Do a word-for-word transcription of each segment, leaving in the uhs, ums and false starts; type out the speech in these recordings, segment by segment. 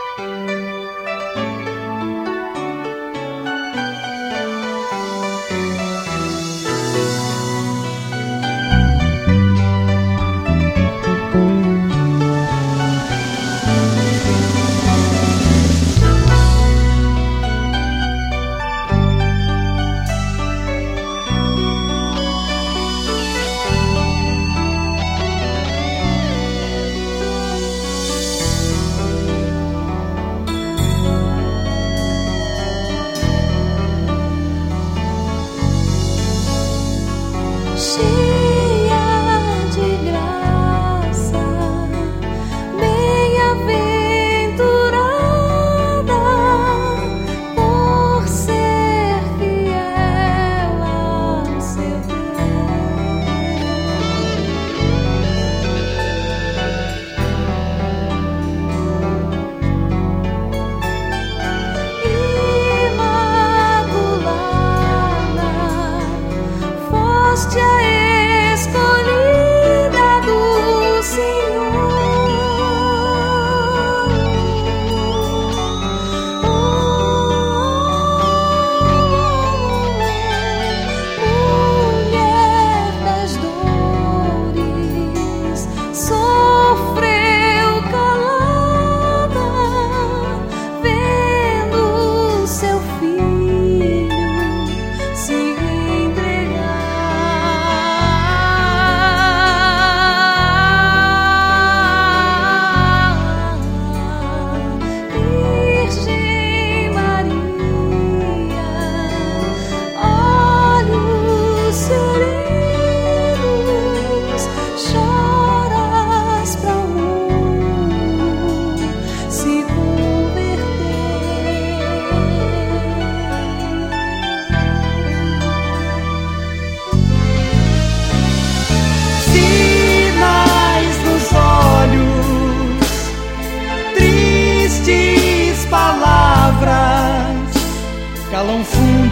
calam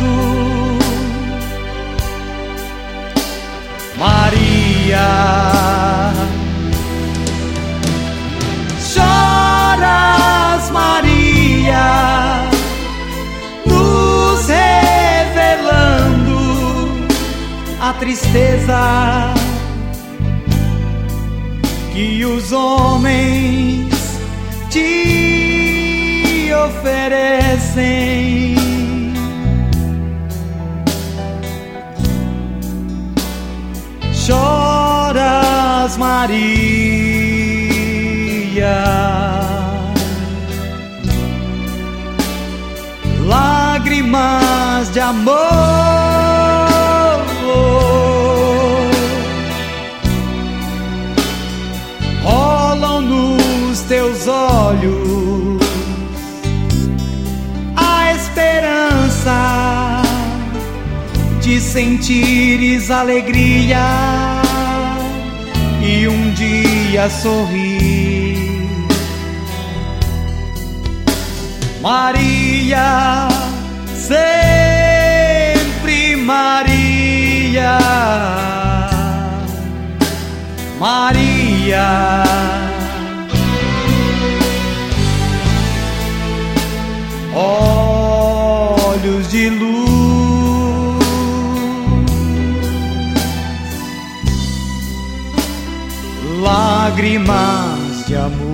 fundo. Maria, choras, Maria, nos revelando a tristeza que os homens te oferecem. Choras, Maria, lágrimas de amor rolam nos teus olhos, a esperança de sentires alegria e um dia sorrir. Maria, sempre Maria, Maria, olhos de luz, lágrimas de amor.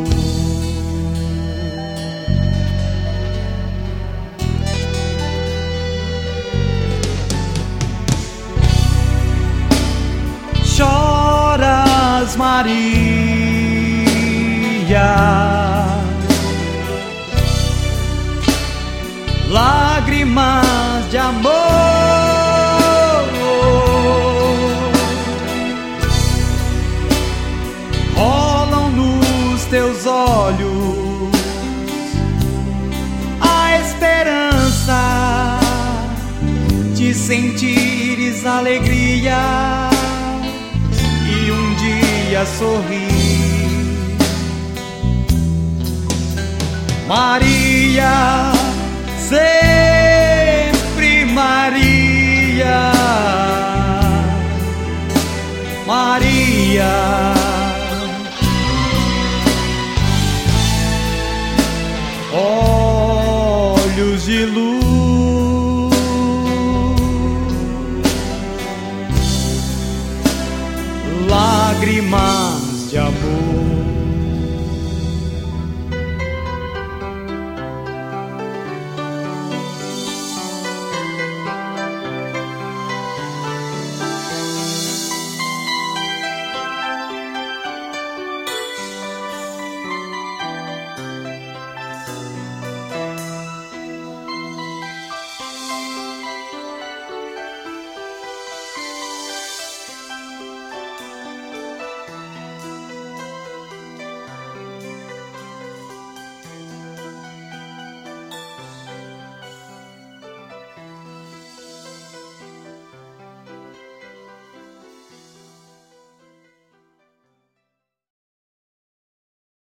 Choras, Maria, lágrimas de amor rolam nos teus olhos, a esperança de sentires alegria e um dia sorrir. Maria, sempre Maria, Maria, olhos de luz.